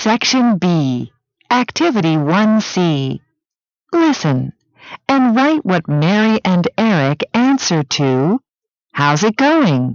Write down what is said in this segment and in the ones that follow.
Section B, Activity 1C. Listen and write what Mary and Eric answer to, how's it going?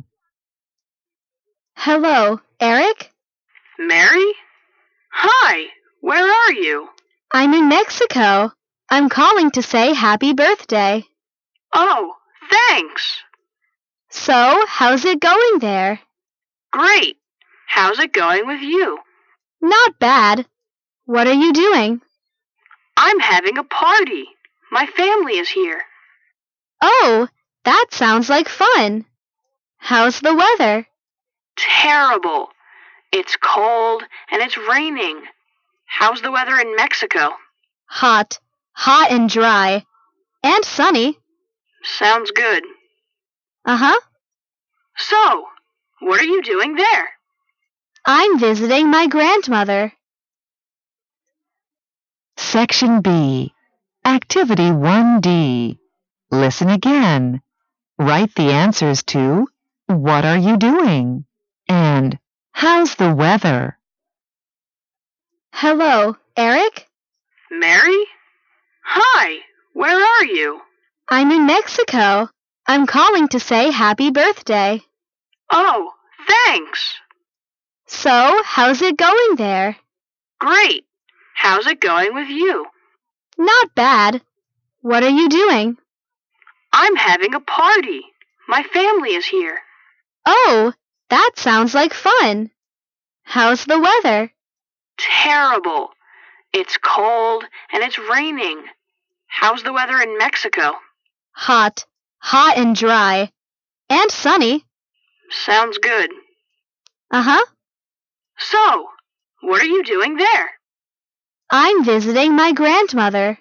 Hello, Eric? Mary? Hi, where are you? I'm in Mexico. I'm calling to say happy birthday. Oh, thanks. So, how's it going there? Great. How's it going with you? Not bad. What are you doing? I'm having a party. My family is here. Oh, that sounds like fun. How's the weather? Terrible. It's cold and it's raining. How's the weather in Mexico? Hot and dry. And sunny. Sounds good. Uh-huh. So, what are you doing there? I'm visiting my grandmother. Section B, Activity 1D. Listen again. Write the answers to, what are you doing? And, how's the weather? Hello, Eric? Mary? Hi, where are you? I'm in Mexico. I'm calling to say happy birthday. Oh, thanks. So, how's it going there? Great. How's it going with you? Not bad. What are you doing? I'm having a party. My family is here. Oh, that sounds like fun. How's the weather? Terrible. It's cold and it's raining. How's the weather in Mexico? Hot and dry. And sunny. Sounds good. Uh-huh. So, what are you doing there? I'm visiting my grandmother.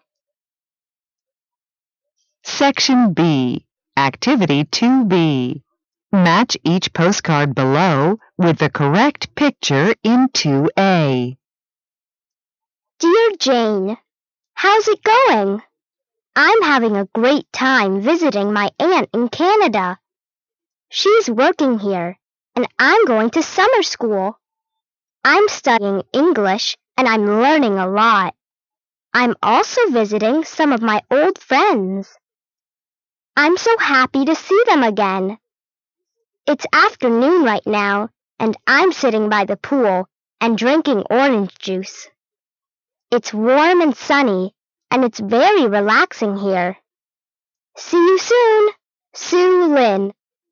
Section B, Activity 2B. Match each postcard below with the correct picture in 2A. Dear Jane, how's it going? I'm having a great time visiting my aunt in Canada. She's working here, and I'm going to summer school. I'm studying English, and I'm learning a lot. I'm also visiting some of my old friends. I'm so happy to see them again. It's afternoon right now, and I'm sitting by the pool and drinking orange juice. It's warm and sunny, and it's very relaxing here. See you soon, Sue Lynn.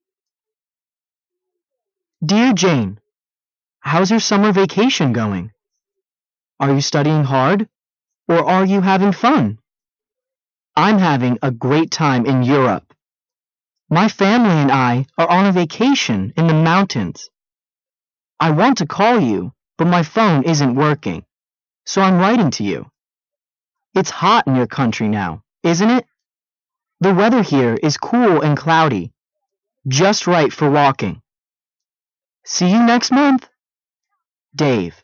Dear Jane, how's your summer vacation going? Are you studying hard, or are you having fun? I'm having a great time in Europe. My family and I are on a vacation in the mountains. I want to call you, but my phone isn't working, so I'm writing to you. It's hot in your country now, isn't it? The weather here is cool and cloudy, just right for walking. See you next month. Dave.